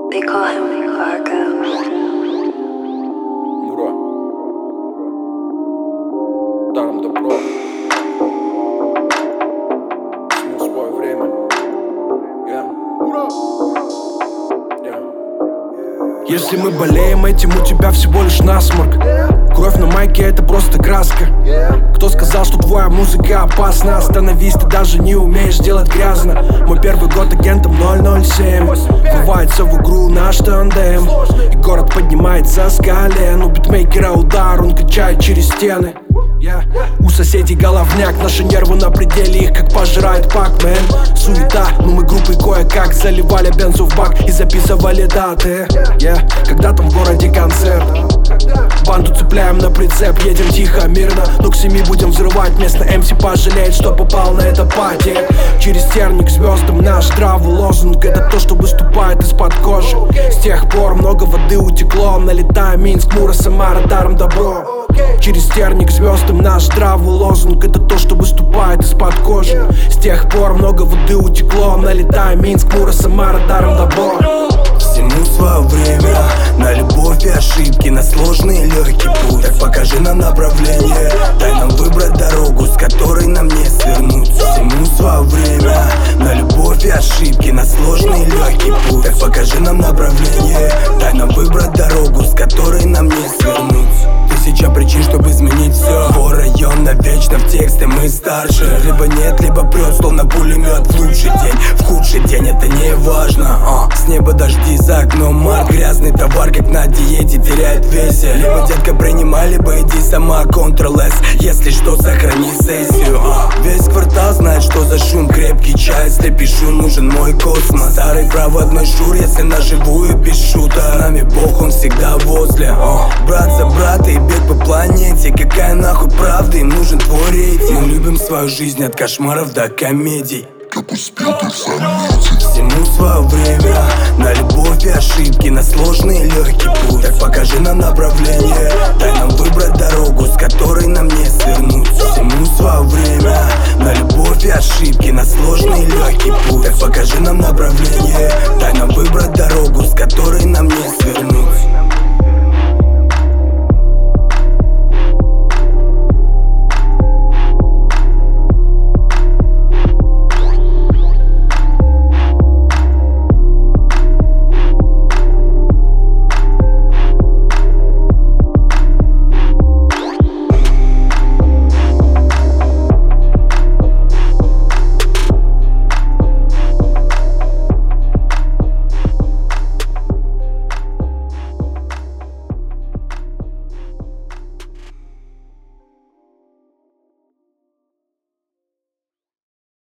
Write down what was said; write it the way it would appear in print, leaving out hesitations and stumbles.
They call him Fargo. Мура. Даром добро. Всему свое время. Мура. Если мы болеем этим, у тебя всего лишь насморк. Кровь на майке — это просто краска. Кто сказал, что твоя музыка опасна? Остановись, ты даже не умеешь делать грязно. Мой первый год агентом 007. Врывается в игру наш тандем, и город поднимается с колен. У битмейкера удар, он качает через стены. У соседей головняк, наши нервы на пределе, их как пожирает Пакмен. Суета, но мы группой кое-как заливали бензу в бак и записывали даты. Когда там в городе концерт, банду цепляем на прицеп, едем тихо, мирно, но к 7 будем взрывать. Местно МС пожалеет, что попал на это пати. Через терник к звездам наш здравый лозунг — это то, что выступает из-под кожи. С тех пор много воды утекло, налетая Минск, Мура, Самара, даром добро. Через терник к звездам наш здравый лозунг — это то, что выступает из-под кожи. С тех пор много воды утекло, налетая Минск, Мура, Самара, даром добро. Всему свое время, на любовь и ошибки, на сложный и легкий путь. Так покажи нам направление, дай нам выбрать дорогу, с которой нам не свернуть. Всему свое время, на любовь и ошибки, на сложный и легкий путь. Так покажи нам направление, дай нам выбрать дорогу, с которой нам не свернуть. Тысяча причин, чтобы изменить все. Твой район навечно в тексте, мы старше. Либо нет, либо прет, словно пулемет. В лучший день, в худший день, это не важно. С неба дожди, за окном март. Грязный товар, как на диете, теряет в весе. Либо, детка, принимай, либо иди сама, Ctrl-S. Если что, сохрани сессию. Весь квартал знает, что за шум. Крепкий чай, если пишу, нужен мой космос. Старый проводной шур, если на живую без шута. С нами Бог, он всегда возле. Брат за брата и бег по планете. Какая нахуй правда, им нужен твой рейтинг. Мы любим свою жизнь от кошмаров до комедий. Всему свое время, на любовь и ошибки, на сложный и легкий путь. Так покажи нам направление, дай нам выбрать дорогу, с которой нам не свернуть. Всему свое время, на любовь и ошибки, на сложный и легкий путь. Так покажи нам направление,